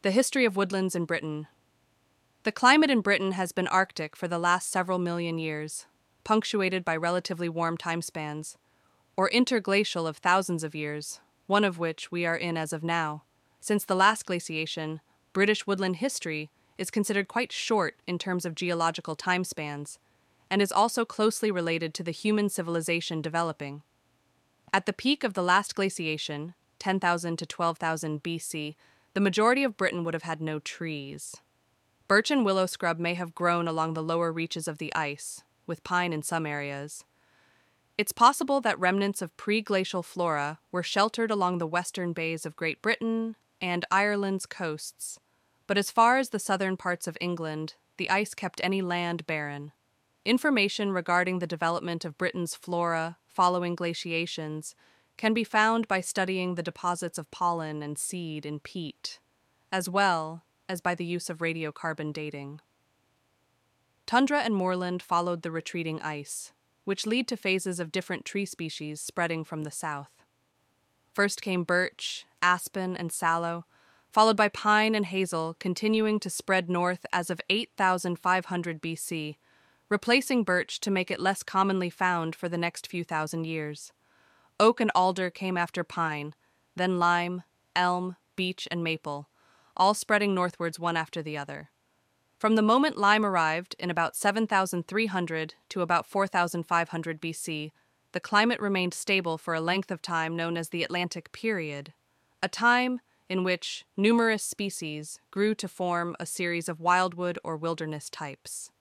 The history of woodlands in Britain. The climate in Britain has been Arctic for the last several million years, punctuated by relatively warm time spans, or interglacial of thousands of years, one of which we are in as of now. Since the last glaciation, British woodland history is considered quite short in terms of geological time spans, and is also closely related to the human civilization developing. At the peak of the last glaciation, 10,000 to 12,000 BC, the majority of Britain would have had no trees. Birch and willow scrub may have grown along the lower reaches of the ice, with pine in some areas. It's possible that remnants of pre-glacial flora were sheltered along the western bays of Great Britain and Ireland's coasts, but as far as the southern parts of England, the ice kept any land barren. Information regarding the development of Britain's flora following glaciations can be found by studying the deposits of pollen and seed in peat, as well as by the use of radiocarbon dating. Tundra and moorland followed the retreating ice, which lead to phases of different tree species spreading from the south. First came birch, aspen, and sallow, followed by pine and hazel continuing to spread north as of 8,500 BC, replacing birch to make it less commonly found for the next few thousand years. Oak and alder came after pine, then lime, elm, beech, and maple, all spreading northwards one after the other. From the moment lime arrived in about 7,300 to about 4,500 BC, the climate remained stable for a length of time known as the Atlantic period, a time in which numerous species grew to form a series of wildwood or wilderness types.